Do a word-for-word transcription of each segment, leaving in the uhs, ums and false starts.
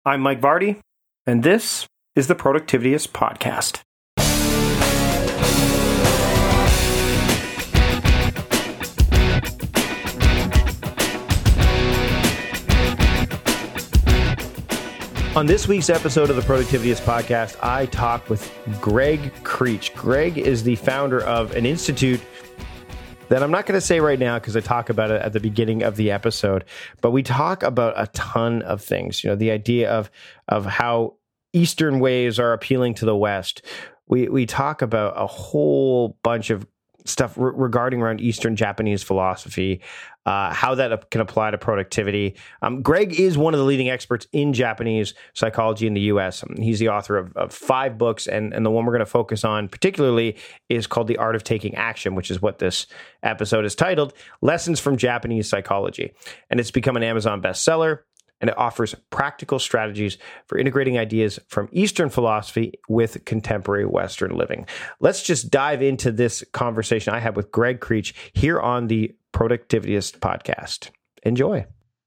I'm Mike Vardy, and this is the Productivityist Podcast. On this week's episode of the Productivityist Podcast, I talk with Greg Creech. Greg is the founder of an institute that I'm not going to say right now because I talk about it at the beginning of the episode, but we talk about a ton of things. You know, the idea of of how Eastern ways are appealing to the West. We we talk about a whole bunch of stuff re- regarding around Eastern Japanese philosophy, uh, how that can apply to productivity. Um, Greg is one of the leading experts in Japanese psychology in the U S. Um, he's the author of, of five books, and, and the one we're going to focus on particularly is called The Art of Taking Action, which is what this episode is titled, Lessons from Japanese Psychology. And it's become an Amazon bestseller, and it offers practical strategies for integrating ideas from Eastern philosophy with contemporary Western living. Let's just dive into this conversation I had with Greg Creech here on the Productivityist Podcast. Enjoy.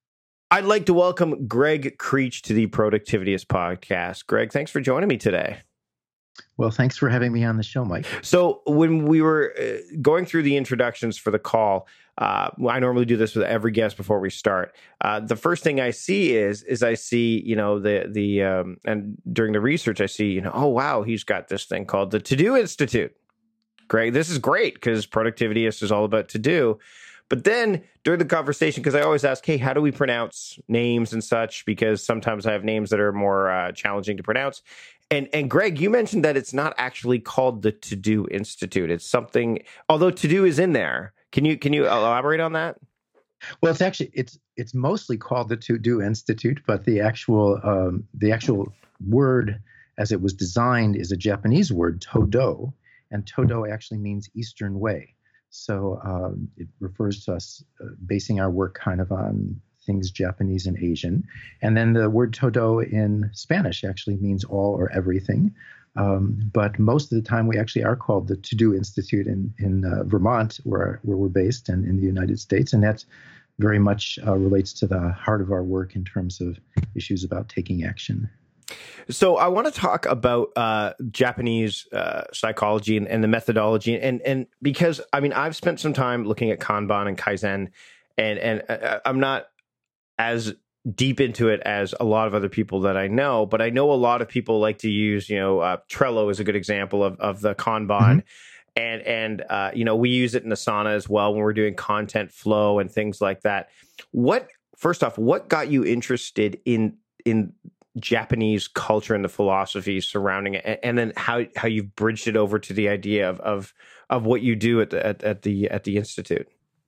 I'd like to welcome Greg Creech to the Productivityist Podcast. Greg, thanks for joining me today. Well, thanks for having me on the show, Mike. So when we were uh, going through the introductions for the call, uh, I normally do this with every guest before we start. Uh, the first thing I see is is I see, you know, the the um, and during the research, I see, you know, oh, wow, he's got this thing called the To Do Institute. Greg, this is great because Productivityist is all about to do. But then during the conversation, because I always ask, hey, how do we pronounce names and such? Because sometimes I have names that are more uh, challenging to pronounce. And and Greg, you mentioned that it's not actually called the To Do Institute. It's something, although To Do is in there. Can you can you elaborate on that? Well, it's actually it's it's mostly called the To Do Institute, but the actual um, the actual word as it was designed is a Japanese word, Todo, and Todo actually means Eastern way. So um, it refers to us uh, basing our work kind of on things Japanese and Asian. And then the word todo in Spanish actually means all or everything. Um, but most of the time we actually are called the To Do Institute in, in uh, Vermont, where, where we're based, and in the United States. And that very much uh, relates to the heart of our work in terms of issues about taking action. So I want to talk about uh, Japanese uh, psychology and, and the methodology. And, and because, I mean, I've spent some time looking at Kanban and Kaizen, and, and uh, I'm not as deep into it as a lot of other people that I know, but I know a lot of people like to use, you know, uh, Trello is a good example of, of the Kanban. Mm-hmm. And, and uh, you know, we use it in Asana as well when we're doing content flow and things like that. What, first off, what got you interested in, in Japanese culture and the philosophy surrounding it? And then how, how you've bridged it over to the idea of, of, of what you do at the, at, at the, at the Institute?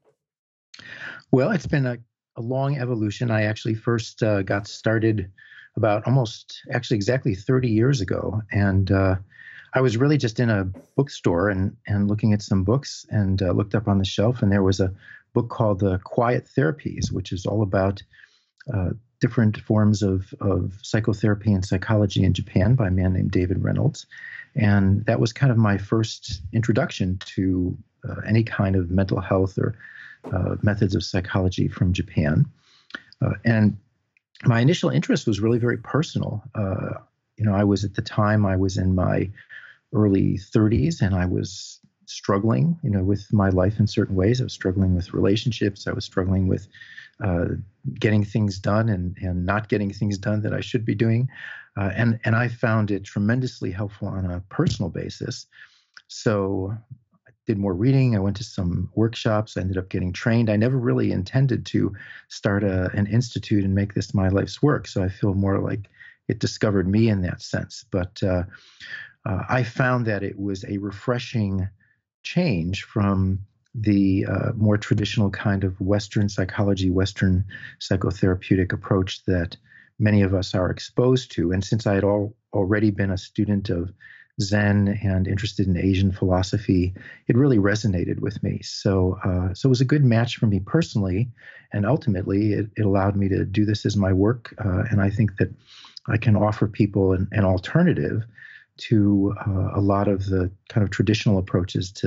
Well, it's been a a long evolution. I actually first uh, got started about almost actually exactly thirty years ago. And uh, I was really just in a bookstore and, and looking at some books, and uh, looked up on the shelf, and there was a book called The Quiet Therapies, which is all about uh, different forms of, of psychotherapy and psychology in Japan by a man named David Reynolds. And that was kind of my first introduction to uh, any kind of mental health or Uh, methods of psychology from Japan. Uh, and my initial interest was really very personal. Uh, you know, I was at the time, I was in my early thirties, and I was struggling, you know, with my life in certain ways. I was struggling with relationships. I was struggling with uh, getting things done and, and not getting things done that I should be doing. Uh, and, and I found it tremendously helpful on a personal basis. So did more reading. I went to some workshops. I ended up getting trained. I never really intended to start a, an institute and make this my life's work. So I feel more like it discovered me in that sense. But uh, uh, I found that it was a refreshing change from the uh, more traditional kind of Western psychology, Western psychotherapeutic approach that many of us are exposed to. And since I had all, already been a student of Zen and interested in Asian philosophy, it really resonated with me. So uh, so it was a good match for me personally. And ultimately, it, it allowed me to do this as my work. Uh, and I think that I can offer people an, an alternative to uh, a lot of the kind of traditional approaches to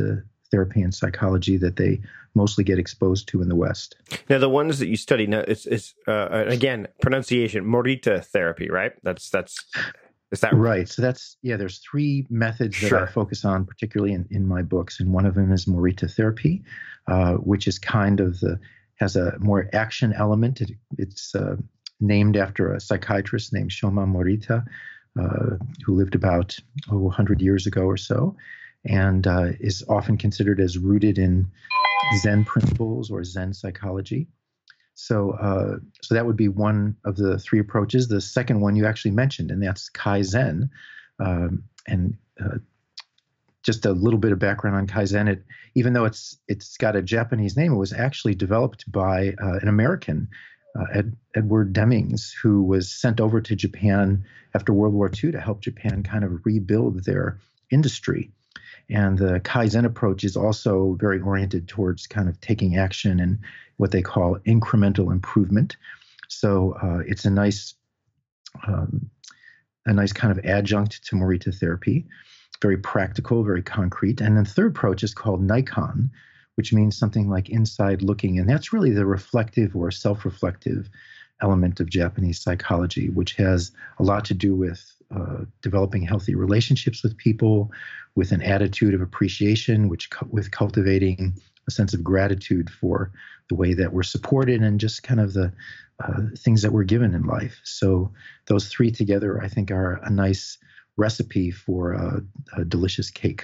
therapy and psychology that they mostly get exposed to in the West. Now, the ones that you study, now, it's, it's uh, again, pronunciation, Morita therapy, right? That's, that's, is that right? So that's, yeah, there's three methods that Sure. I focus on, particularly in, in my books. And one of them is Morita therapy, uh, which is kind of the, has a more action element. It, it's uh, named after a psychiatrist named Shoma Morita, uh, who lived about oh, one hundred years ago or so, and uh, is often considered as rooted in Zen principles or Zen psychology. So, uh, so that would be one of the three approaches. The second one you actually mentioned, and that's Kaizen. Um, and uh, just a little bit of background on Kaizen. It, even though it's it's got a Japanese name, it was actually developed by uh, an American, uh, Ed, Edward Demings, who was sent over to Japan after World War Two to help Japan kind of rebuild their industry. And the Kaizen approach is also very oriented towards kind of taking action and what they call incremental improvement. So uh, it's a nice, um, a nice kind of adjunct to Morita therapy, very practical, very concrete. And then the third approach is called Nikon, which means something like inside looking. And that's really the reflective or self-reflective element of Japanese psychology, which has a lot to do with uh, developing healthy relationships with people, with an attitude of appreciation, which cu- with cultivating a sense of gratitude for the way that we're supported and just kind of the uh, things that we're given in life. So those three together, I think, are a nice recipe for a, a delicious cake.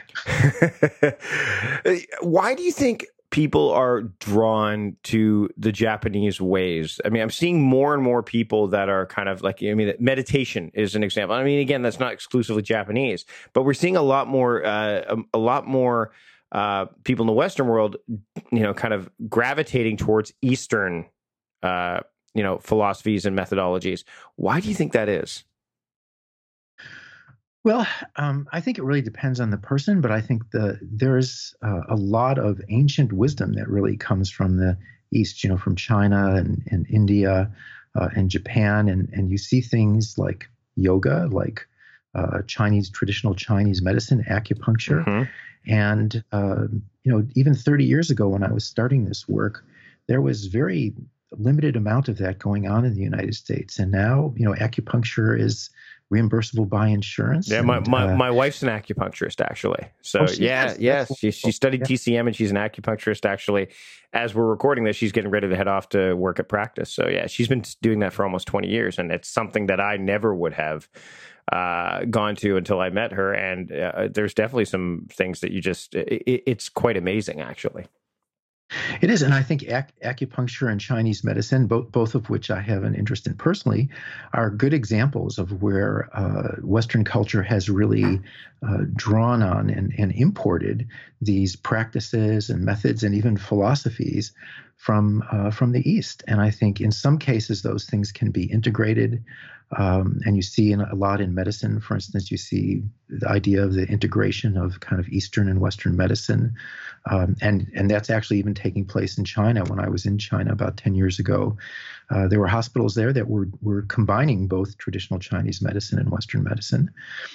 Why do you think people are drawn to the Japanese ways? I mean, I'm seeing more and more people that are kind of like, I mean, meditation is an example. I mean, again, that's not exclusively Japanese, but we're seeing a lot more, uh, a, a lot more uh, people in the Western world, you know, kind of gravitating towards Eastern, uh, you know, philosophies and methodologies. Why do you think that is? Well, um, I think it really depends on the person, but I think the there's uh, a lot of ancient wisdom that really comes from the East, you know, from China and, and India uh, and Japan. And, and you see things like yoga, like uh, Chinese, traditional Chinese medicine, acupuncture. Mm-hmm. And, uh, you know, even thirty years ago when I was starting this work, there was very limited amount of that going on in the United States. And now, you know, acupuncture is reimbursable by insurance. Yeah, and, my my, uh, my wife's an acupuncturist, actually. So oh, she yeah, is? yes, she she studied yeah. T C M and she's an acupuncturist. Actually, as we're recording this, she's getting ready to head off to work at practice. So yeah, she's been doing that for almost twenty years, and it's something that I never would have uh, gone to until I met her. And uh, there's definitely some things that you just it, it's quite amazing, actually. It is, and I think ac- acupuncture and Chinese medicine, both both of which I have an interest in personally, are good examples of where uh, Western culture has really uh, drawn on and, and imported these practices and methods and even philosophies from uh, from the East. And I think in some cases those things can be integrated. Um, and you see in a lot in medicine, for instance, you see the idea of the integration of kind of Eastern and Western medicine. Um, and, and that's actually even taking place in China. When I was in China about ten years ago, uh, there were hospitals there that were, were combining both traditional Chinese medicine and Western medicine.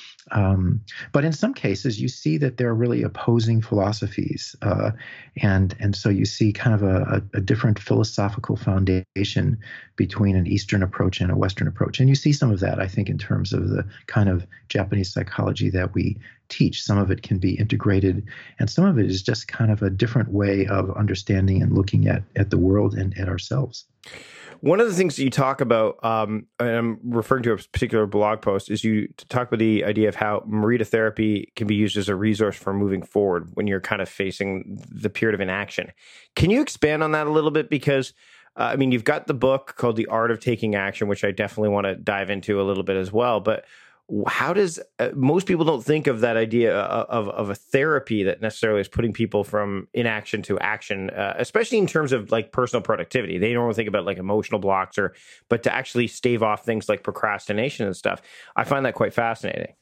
Um, but in some cases, you see that they're really opposing philosophies. Uh, and, and so you see kind of a, a different philosophical foundation between an Eastern approach and a Western approach. And you see some of that, I think, in terms of the kind of Japanese psychology that we teach. Some of it can be integrated, and some of it is just kind of a different way of understanding and looking at, at the world and at ourselves. One of the things that you talk about, um, and I'm referring to a particular blog post, is you talk about the idea of how Morita therapy can be used as a resource for moving forward when you're kind of facing the period of inaction. Can you expand on that a little bit? Because, uh, I mean, you've got the book called The Art of Taking Action, which I definitely want to dive into a little bit as well. But how does uh, most people don't think of that idea of, of a therapy that necessarily is putting people from inaction to action, uh, especially in terms of like personal productivity. They don't really think about like emotional blocks or, but to actually stave off things like procrastination and stuff. I find that quite fascinating.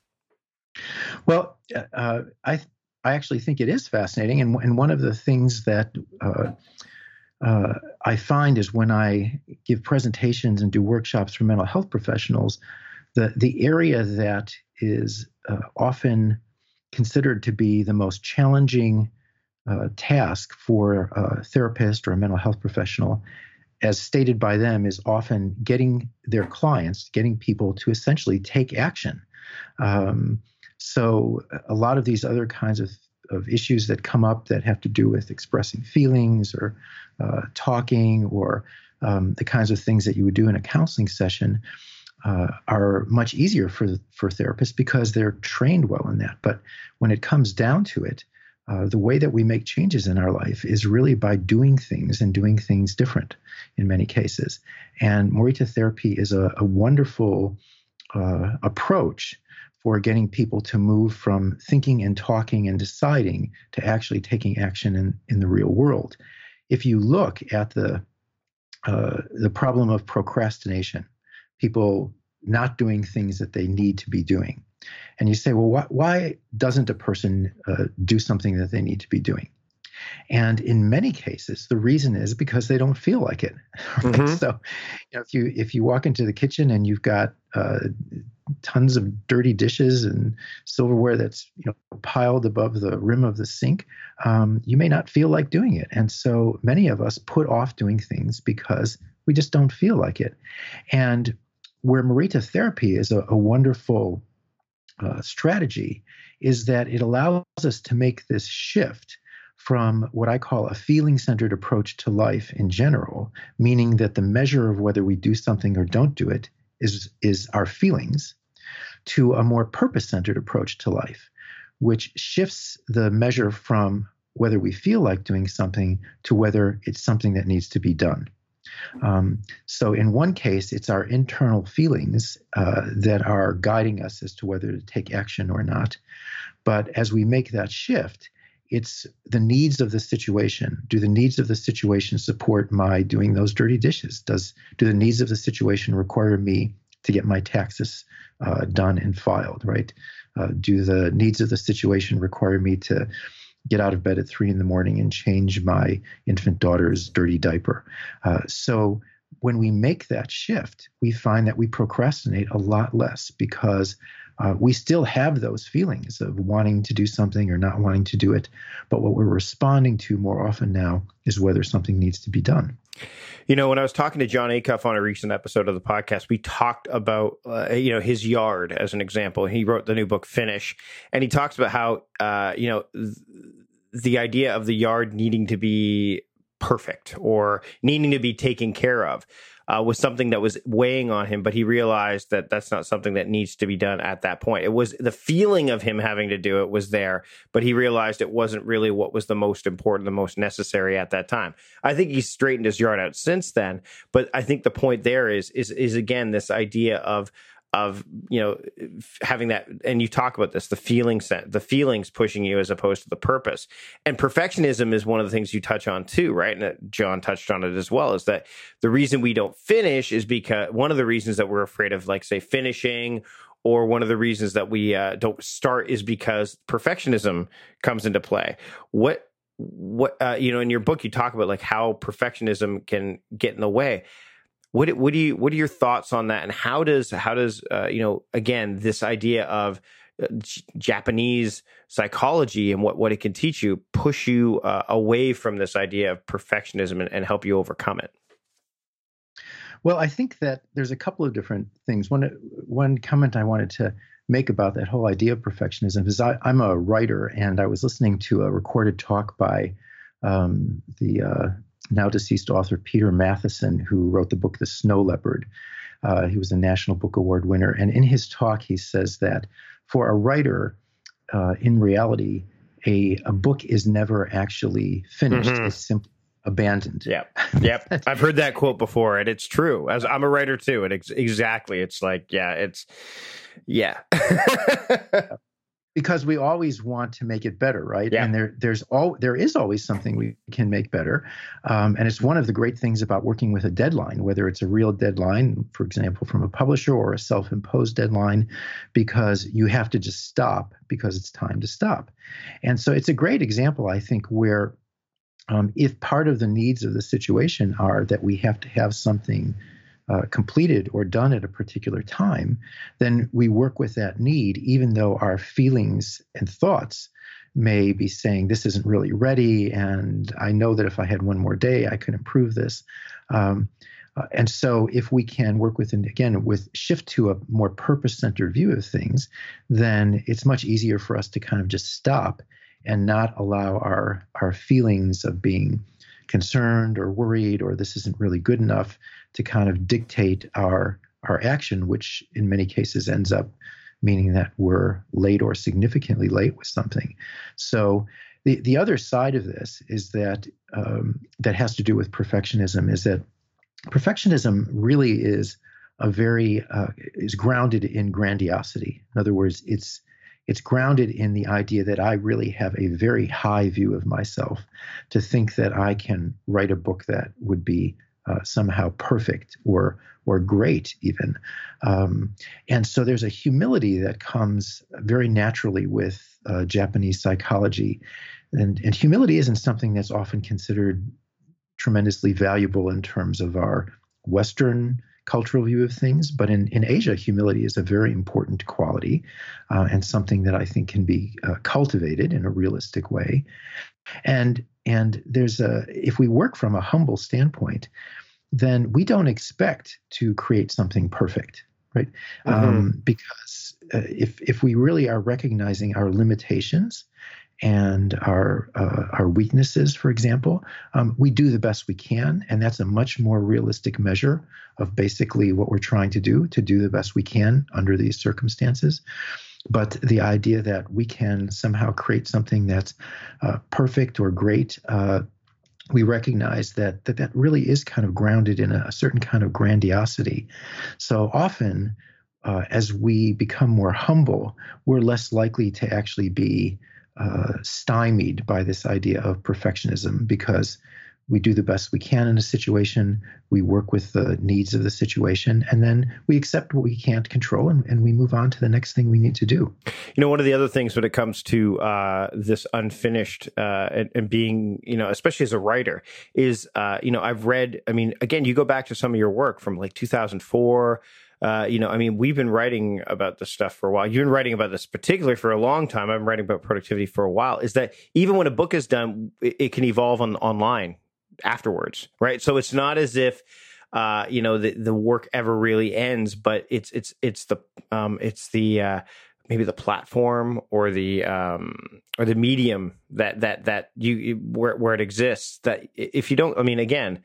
Well, uh, I I actually think it is fascinating, and and one of the things that uh, uh, I find is when I give presentations and do workshops for mental health professionals, the the area that is uh, often considered to be the most challenging uh, task for a therapist or a mental health professional, as stated by them, is often getting their clients, getting people to essentially take action. Um, so a lot of these other kinds of, of issues that come up that have to do with expressing feelings or uh, talking or um, the kinds of things that you would do in a counseling session uh, are much easier for, for therapists because they're trained well in that. But when it comes down to it, Uh, the way that we make changes in our life is really by doing things and doing things different in many cases. And Morita therapy is a, a wonderful uh, approach for getting people to move from thinking and talking and deciding to actually taking action in, in the real world. If you look at the uh, the problem of procrastination, people not doing things that they need to be doing, and you say, well, why, why doesn't a person uh, do something that they need to be doing? And in many cases, the reason is because they don't feel like it. Right? Mm-hmm. So, you know, if you if you walk into the kitchen and you've got uh, tons of dirty dishes and silverware that's, you know, piled above the rim of the sink, um, you may not feel like doing it. And so many of us put off doing things because we just don't feel like it. And where Morita therapy is a, a wonderful Uh, strategy is that it allows us to make this shift from what I call a feeling-centered approach to life in general, meaning that the measure of whether we do something or don't do it is, is our feelings, to a more purpose-centered approach to life, which shifts the measure from whether we feel like doing something to whether it's something that needs to be done. Um, so in one case, it's our internal feelings uh, that are guiding us as to whether to take action or not. But as we make that shift, it's the needs of the situation. Do the needs of the situation support my doing those dirty dishes? Does do the needs of the situation require me to get my taxes uh, done and filed, right? Uh, do the needs of the situation require me to get out of bed at three in the morning and change my infant daughter's dirty diaper? Uh, so when we make that shift, we find that we procrastinate a lot less because uh, we still have those feelings of wanting to do something or not wanting to do it. But what we're responding to more often now is whether something needs to be done. You know, when I was talking to Jon Acuff on a recent episode of the podcast, we talked about, uh, you know, his yard as an example. He wrote the new book, Finish, and he talks about how, uh, you know, th- the idea of the yard needing to be perfect or needing to be taken care of uh, was something that was weighing on him, but he realized that that's not something that needs to be done at that point. It was the feeling of him having to do it was there, but he realized it wasn't really what was the most important, the most necessary at that time. I think he's straightened his yard out since then, but I think the point there is, is, is again, this idea of, of, you know, having that, and you talk about this, the feelings, the feelings pushing you as opposed to the purpose. And perfectionism is one of the things you touch on too, right? And Jon touched on it as well, is that the reason we don't finish is because one of the reasons that we're afraid of, like, say, finishing, or one of the reasons that we uh, don't start is because perfectionism comes into play. What, what, uh, you know, in your book, you talk about like how perfectionism can get in the way. What what do you what are your thoughts on that, and how does how does uh, you know, again, this idea of uh, J- Japanese psychology and what, what it can teach you push you uh, away from this idea of perfectionism and, and help you overcome it? Well, I think that there's a couple of different things. One one comment I wanted to make about that whole idea of perfectionism is I, I'm a writer, and I was listening to a recorded talk by um, the uh, now deceased author Peter Matheson, who wrote the book The Snow Leopard. Uh, he was a National Book Award winner. And in his talk, he says that for a writer, uh, in reality, a, a book is never actually finished. Mm-hmm. It's simply abandoned. Yep. Yep. I've heard that quote before, and it's true. As I'm a writer too. And ex- exactly. It's like, yeah, it's, yeah. Because we always want to make it better, right? Yeah. And there, there's all, there is always something we can make better, um, and it's one of the great things about working with a deadline, whether it's a real deadline, for example, from a publisher, or a self-imposed deadline, because you have to just stop because it's time to stop. And so it's a great example, I think, where um, if part of the needs of the situation are that we have to have something Uh, completed or done at a particular time, then we work with that need, even though our feelings and thoughts may be saying this isn't really ready, and I know that if I had one more day, I could improve this. Um, uh, and so if we can work with, and again, with shift to a more purpose-centered view of things, then it's much easier for us to kind of just stop and not allow our our feelings of being concerned or worried or this isn't really good enough to kind of dictate our our action, which in many cases ends up meaning that we're late or significantly late with something. So the the other side of this is that um, that has to do with perfectionism, is that perfectionism really is a very uh, is grounded in grandiosity. In other words, it's it's grounded in the idea that I really have a very high view of myself, to think that I can write a book that would be uh, somehow perfect or or great even. Um, and so there's a humility that comes very naturally with uh, Japanese psychology. And, and humility isn't something that's often considered tremendously valuable in terms of our Western cultural view of things. But in, in Asia, humility is a very important quality uh, and something that I think can be uh, cultivated in a realistic way. And and there's a if we work from a humble standpoint, then we don't expect to create something perfect, right? Mm-hmm. Um, because uh, if if we really are recognizing our limitations and our uh, our weaknesses, for example, um, we do the best we can, and that's a much more realistic measure of basically what we're trying to do, to do the best we can under these circumstances. But the idea that we can somehow create something that's uh, perfect or great, uh, we recognize that, that that really is kind of grounded in a, a certain kind of grandiosity. So often, uh, as we become more humble, we're less likely to actually be uh, stymied by this idea of perfectionism, because we do the best we can in a situation, we work with the needs of the situation, and then we accept what we can't control, and, and we move on to the next thing we need to do. You know, one of the other things when it comes to uh, this unfinished uh, and, and being, you know, especially as a writer, is, uh, you know, I've read, I mean, again, you go back to some of your work from like two thousand four, Uh, you know, I mean, we've been writing about this stuff for a while. You've been writing about this particularly for a long time. I've been writing about productivity for a while. Is that even when a book is done, it, it can evolve on online afterwards, right? So it's not as if uh, you know the the work ever really ends, but it's it's it's the um, it's the uh, maybe the platform or the um, or the medium that that that you where where it exists. That if you don't, I mean, again,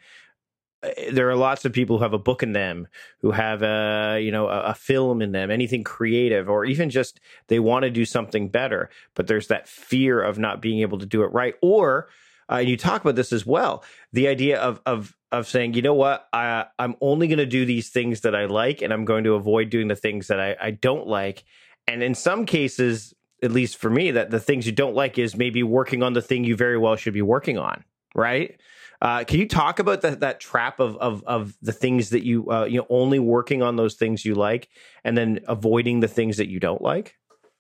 there are lots of people who have a book in them, who have a, you know, a, a film in them, anything creative, or even just they want to do something better, but there's that fear of not being able to do it right. Or, uh, and you talk about this as well, the idea of of of saying, you know what, I, I'm only going to do these things that I like, and I'm going to avoid doing the things that I, I don't like. And in some cases, at least for me, that the things you don't like is maybe working on the thing you very well should be working on, right? Uh, can you talk about that that trap of of of the things that you uh, you know only working on those things you like and then avoiding the things that you don't like?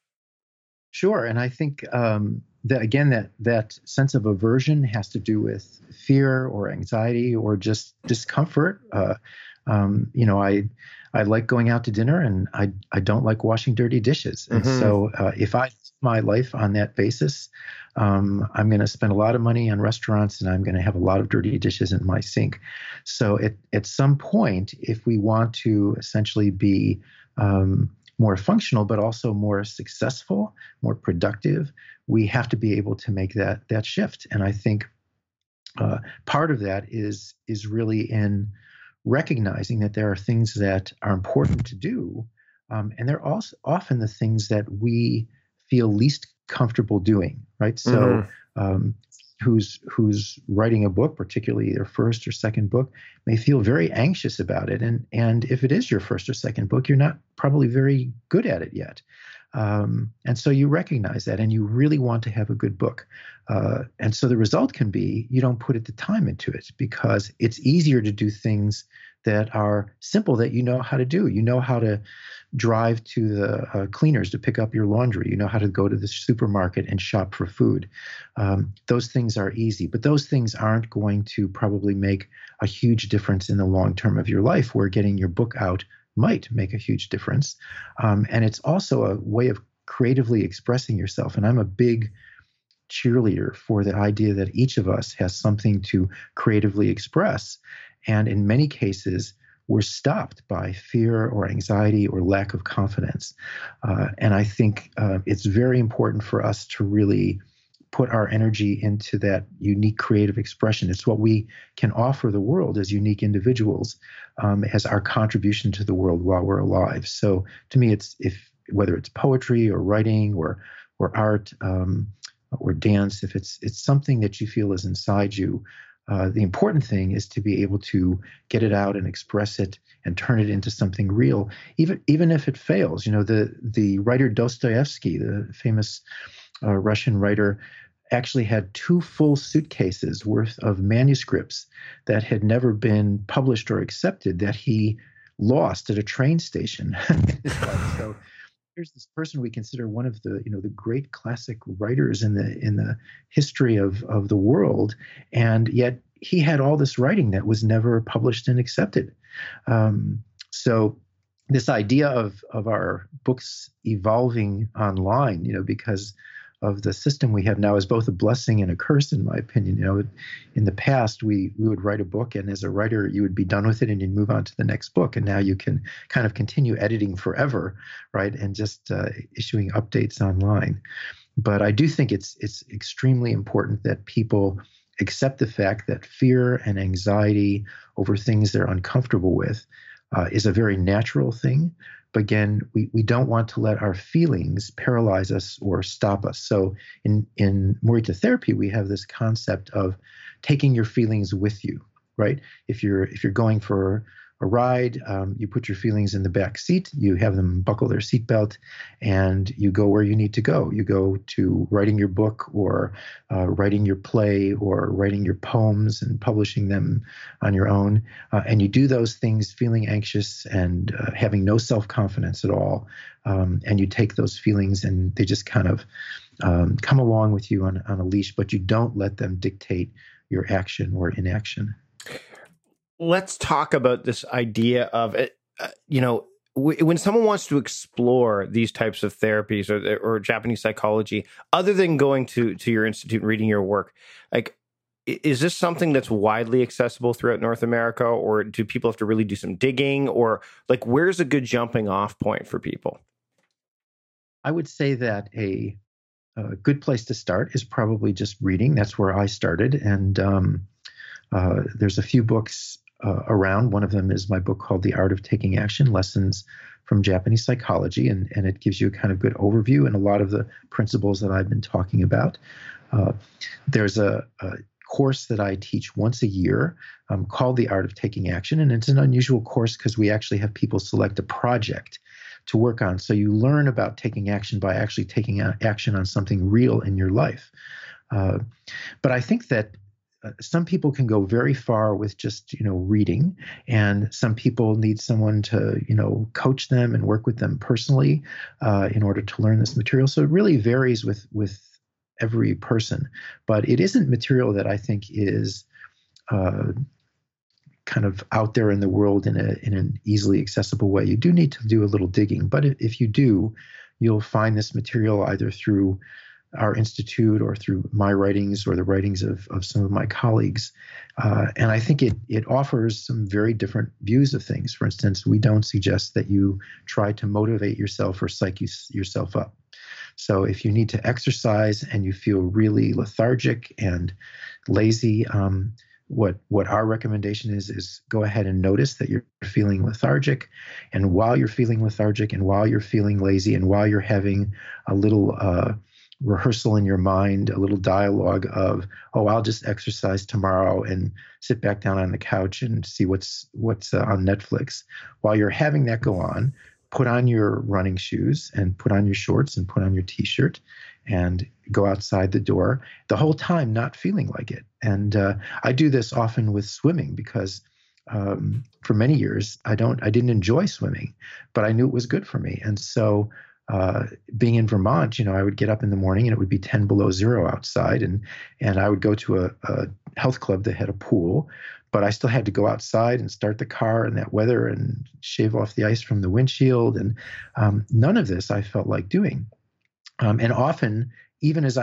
Sure, and I think um, that again that that sense of aversion has to do with fear or anxiety or just discomfort. Uh, um, you know, I I like going out to dinner, and I I don't like washing dirty dishes, and mm-hmm. so uh, if I live my life on that basis, Um, I'm going to spend a lot of money on restaurants, and I'm going to have a lot of dirty dishes in my sink. So at, at some point, if we want to essentially be um, more functional, but also more successful, more productive, we have to be able to make that that shift. And I think uh, part of that is is really in recognizing that there are things that are important to do, um, and they're also often the things that we feel least comfortable doing, right? So mm-hmm. um, who's who's writing a book, particularly their first or second book, may feel very anxious about it. And and if it is your first or second book, you're not probably very good at it yet. Um, and so you recognize that, and you really want to have a good book. Uh, and so the result can be you don't put the time into it, because it's easier to do things that are simple, that you know how to do. You know how to drive to the uh, cleaners to pick up your laundry. You know how to go to the supermarket and shop for food. Um, those things are easy, but those things aren't going to probably make a huge difference in the long term of your life, where getting your book out might make a huge difference. Um, and it's also a way of creatively expressing yourself. And I'm a big cheerleader for the idea that each of us has something to creatively express. And in many cases, we're stopped by fear or anxiety or lack of confidence. Uh, and I think uh, it's very important for us to really put our energy into that unique creative expression. It's what we can offer the world as unique individuals, um, as our contribution to the world while we're alive. So to me, it's if whether it's poetry or writing or or art um, or dance, if it's it's something that you feel is inside you, uh, the important thing is to be able to get it out and express it and turn it into something real, even even if it fails. You know, the the writer Dostoevsky, the famous uh, Russian writer, actually had two full suitcases worth of manuscripts that had never been published or accepted that he lost at a train station. So here's this person we consider one of the, you know, the great classic writers in the in the history of of the world, and yet he had all this writing that was never published and accepted. Um, so this idea of of our books evolving online, you know, because of the system we have now, is both a blessing and a curse, in my opinion. You know, in the past, we we would write a book, and as a writer, you would be done with it, and you'd move on to the next book. And now you can kind of continue editing forever, right, and just uh, issuing updates online. But I do think it's it's extremely important that people accept the fact that fear and anxiety over things they're uncomfortable with uh, is a very natural thing. But again, we, we don't want to let our feelings paralyze us or stop us. So in, in Morita therapy, we have this concept of taking your feelings with you, right? If you're if you're going for a ride, um, you put your feelings in the back seat, you have them buckle their seatbelt, and you go where you need to go. You go to writing your book or uh, writing your play or writing your poems and publishing them on your own. Uh, and you do those things feeling anxious and uh, having no self-confidence at all. Um, and you take those feelings and they just kind of um, come along with you on, on a leash, but you don't let them dictate your action or inaction. Let's talk about this idea of, uh, you know, w- when someone wants to explore these types of therapies or, or Japanese psychology, other than going to, to your institute and reading your work, like, is this something that's widely accessible throughout North America, or do people have to really do some digging, or like, where's a good jumping off point for people? I would say that a, a good place to start is probably just reading. That's where I started. And um, uh, there's a few books Uh, around. One of them is my book called The Art of Taking Action, Lessons from Japanese Psychology, and, and it gives you a kind of good overview and a lot of the principles that I've been talking about. Uh, there's a, a course that I teach once a year um, called The Art of Taking Action, and it's an unusual course because we actually have people select a project to work on. So you learn about taking action by actually taking action on something real in your life. Uh, but I think that Uh, some people can go very far with just, you know, reading, and some people need someone to, you know, coach them and work with them personally uh, in order to learn this material. So it really varies with with every person, but it isn't material that I think is uh, kind of out there in the world in a in an easily accessible way. You do need to do a little digging, but if, if you do, you'll find this material either through our institute or through my writings or the writings of, of some of my colleagues. Uh, and I think it it offers some very different views of things. For instance, we don't suggest that you try to motivate yourself or psych you, yourself up. So if you need to exercise and you feel really lethargic and lazy, um, what what our recommendation is, is go ahead and notice that you're feeling lethargic. And while you're feeling lethargic and while you're feeling lazy and while you're having a little uh, rehearsal in your mind, a little dialogue of, oh, I'll just exercise tomorrow and sit back down on the couch and see what's what's uh, on Netflix. While you're having that go on, put on your running shoes and put on your shorts and put on your T-shirt and go outside the door, the whole time not feeling like it. And uh, I do this often with swimming because um, for many years I don't I didn't enjoy swimming, but I knew it was good for me. And so Uh, being in Vermont, you know, I would get up in the morning and it would be ten below zero outside, and and I would go to a, a health club that had a pool, but I still had to go outside and start the car in that weather and shave off the ice from the windshield, and um, none of this I felt like doing. Um, and often, even as I was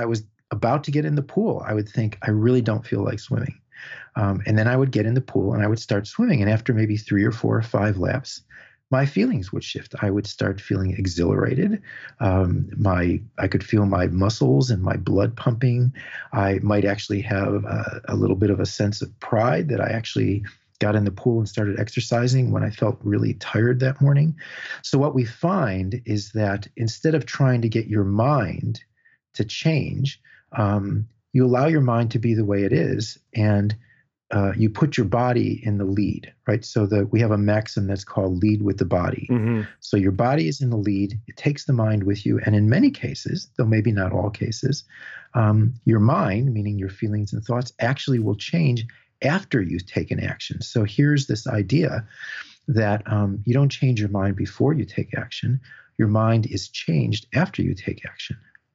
about to get in the pool, I would think, I really don't feel like swimming. Um, and then I would get in the pool and I would start swimming. And after maybe three or four or five laps, my feelings would shift. I would start feeling exhilarated. Um, my I could feel my muscles and my blood pumping. I might actually have a, a little bit of a sense of pride that I actually got in the pool and started exercising when I felt really tired that morning. So what we find is that instead of trying to get your mind to change, um, you allow your mind to be the way it is, and uh, you put your body in the lead, right? So that we have a maxim that's called lead with the body. Mm-hmm. So your body is in the lead, it takes the mind with you, and in many cases, though maybe not all cases, um, your mind, meaning your feelings and thoughts, actually will change after you've taken action. So here's this idea that um, you don't change your mind before you take action. Your mind is changed after you take action.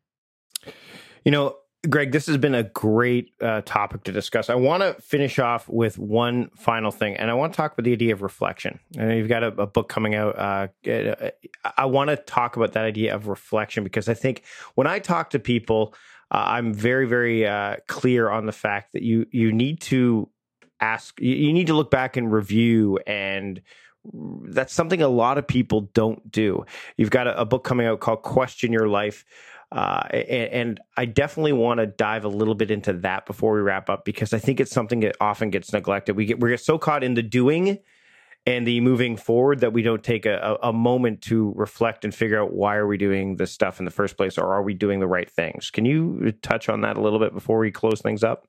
You know, Greg, this has been a great uh, topic to discuss. I want to finish off with one final thing, and I want to talk about the idea of reflection. I know you've got a, a book coming out. Uh, I want to talk about that idea of reflection because I think when I talk to people, uh, I'm very, very uh, clear on the fact that you you need to ask, you, you need to look back and review, and that's something a lot of people don't do. You've got a, a book coming out called Question Your Life. Uh, and, and I definitely want to dive a little bit into that before we wrap up, because I think it's something that often gets neglected. We get we get so caught in the doing and the moving forward that we don't take a, a moment to reflect and figure out why are we doing this stuff in the first place, or are we doing the right things? Can you touch on that a little bit before we close things up?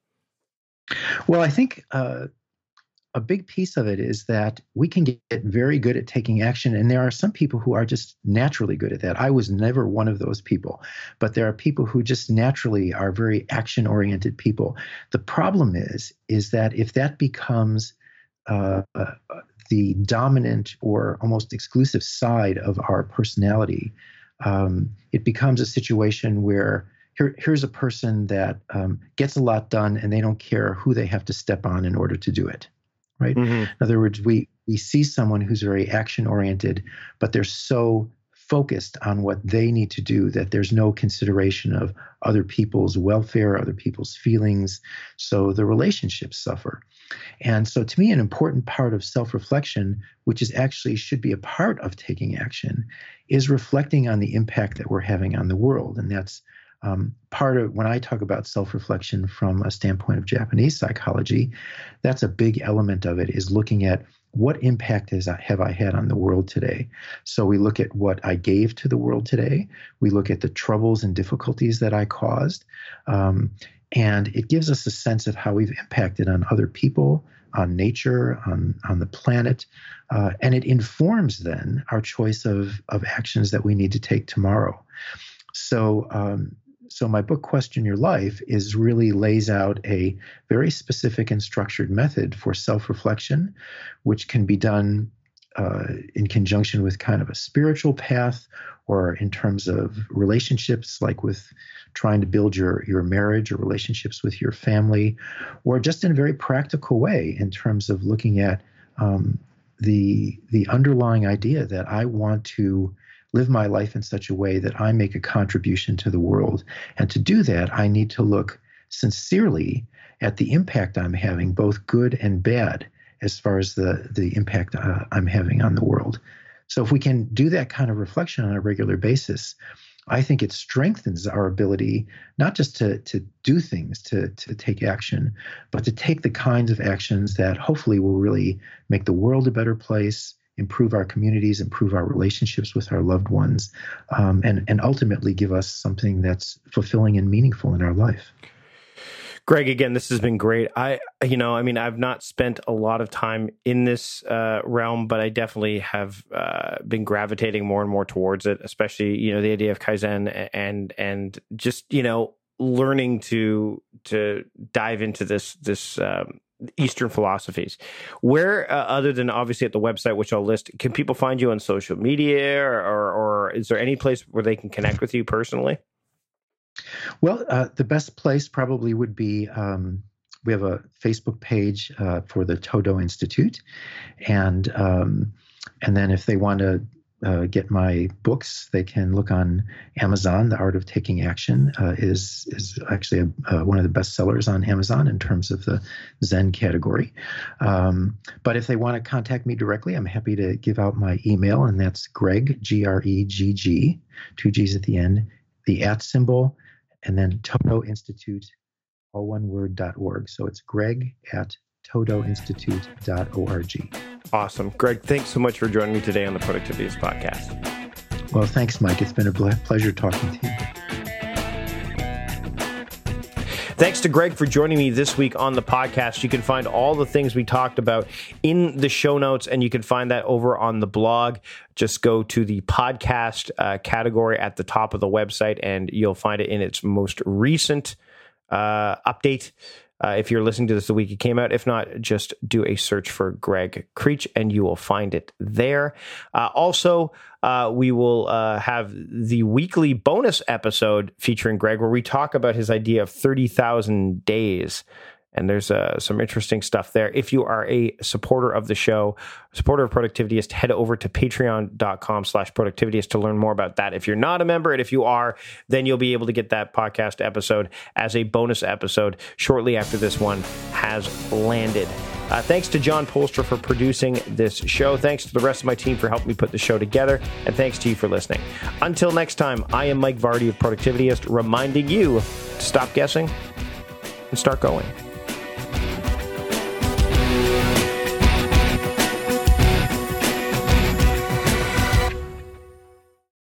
Well, I think uh, a big piece of it is that we can get very good at taking action. And there are some people who are just naturally good at that. I was never one of those people, but there are people who just naturally are very action-oriented people. The problem is, is that if that becomes uh, uh, the dominant or almost exclusive side of our personality, um, it becomes a situation where Here, here's a person that um, gets a lot done and they don't care who they have to step on in order to do it, right? Mm-hmm. In other words, we we see someone who's very action-oriented, but they're so focused on what they need to do that there's no consideration of other people's welfare, other people's feelings, so the relationships suffer. And so to me, an important part of self-reflection, which is actually should be a part of taking action, is reflecting on the impact that we're having on the world. And that's Um, part of when I talk about self-reflection from a standpoint of Japanese psychology, that's a big element of it, is looking at what impact has, have I had on the world today. So we look at what I gave to the world today. We look at the troubles and difficulties that I caused. Um, and it gives us a sense of how we've impacted on other people, on nature, on, on the planet. Uh, and it informs then our choice of, of actions that we need to take tomorrow. So, um, So my book, Question Your Life, is really lays out a very specific and structured method for self-reflection, which can be done uh, in conjunction with kind of a spiritual path, or in terms of relationships, like with trying to build your, your marriage or relationships with your family, or just in a very practical way in terms of looking at um, the the underlying idea that I want to live my life in such a way that I make a contribution to the world. And to do that, I need to look sincerely at the impact I'm having, both good and bad, as far as the, the impact uh, I'm having on the world. So if we can do that kind of reflection on a regular basis, I think it strengthens our ability not just to, to do things, to, to take action, but to take the kinds of actions that hopefully will really make the world a better place, improve our communities, improve our relationships with our loved ones, um, and, and ultimately give us something that's fulfilling and meaningful in our life. Greg, again, this has been great. I, you know, I mean, I've not spent a lot of time in this uh, realm, but I definitely have uh, been gravitating more and more towards it, especially, you know, the idea of Kaizen and, and just, you know, learning to, to dive into this, this, um, Eastern philosophies. Where, uh, other than obviously at the website, which I'll list, can people find you on social media, or, or, or is there any place where they can connect with you personally? Well, uh, the best place probably would be, um, we have a Facebook page uh, for the Todo Institute. And, um, and then if they want to uh, get my books, they can look on Amazon. The Art of Taking Action uh, is is actually a, uh, one of the best sellers on Amazon in terms of the Zen category. Um, but if they want to contact me directly, I'm happy to give out my email, and that's Greg, G R E G G, two G's at the end, the at symbol, and then Todo Institute, all one word, dot org. So it's Greg at todo institute dot org. Awesome. Greg, thanks so much for joining me today on the Productivityist podcast. Well, thanks, Mike. It's been a pleasure talking to you. Thanks to Greg for joining me this week on the podcast. You can find all the things we talked about in the show notes, and you can find that over on the blog. Just go to the podcast uh, category at the top of the website, and you'll find it in its most recent uh, update. Uh, if you're listening to this the week it came out. If not, just do a search for Greg Creech and you will find it there. Uh, also, uh, we will uh, have the weekly bonus episode featuring Greg where we talk about his idea of thirty thousand days. And there's uh, some interesting stuff there. If you are a supporter of the show, supporter of Productivityist, head over to patreon.com slash productivityist to learn more about that. If you're not a member, and if you are, then you'll be able to get that podcast episode as a bonus episode shortly after this one has landed. Uh, thanks to John Polstra for producing this show. Thanks to the rest of my team for helping me put the show together. And thanks to you for listening. Until next time, I am Mike Vardy of Productivityist, reminding you to stop guessing and start going.